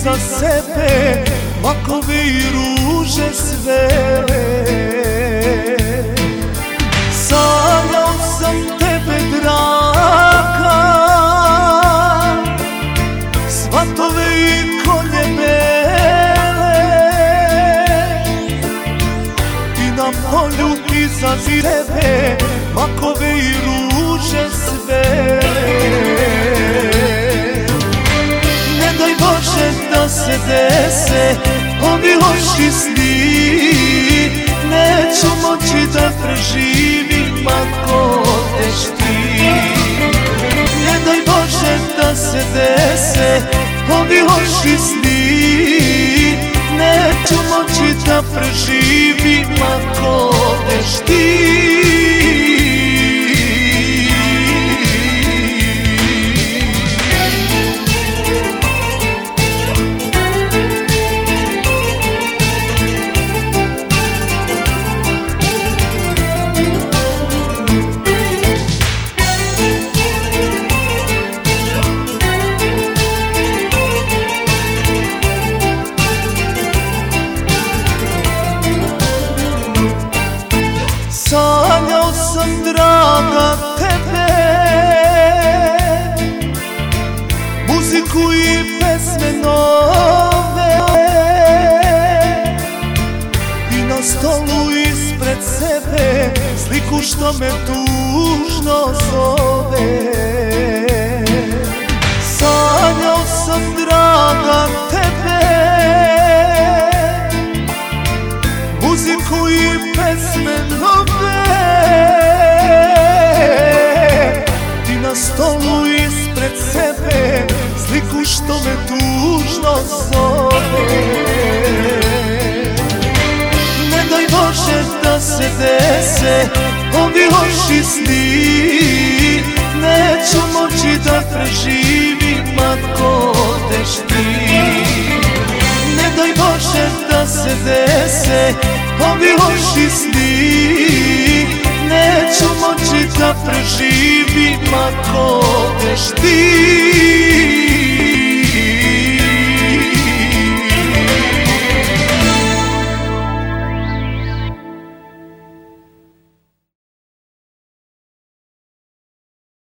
iza sebe makove i ruže svele. Sanjao sam tebe draga, svatove i konje bele, i na polju iza tebe makove i ruže svele. Ne daj Bože da se dese ovi loši sni, neću moći da preživim ako odeš ti. Ne daj Bože da se dese ovi loši sni, neću moći da preživim ako odeš ti. Sanjao sam draga tebe, muziku i pesme nove, i na stolu ispred sebe sliku što me tužno zove. Sanjao sam draga tebe, muziku i pesme nove, i na stolu ispred sebe sliku što me tužno zove. Ne daj Bože da se dese ovi loši sni, neću moći da preživim ako odeš ti. Ne daj Bože da se dese ovi loši sni, neću moći da preživim ako odeš ti.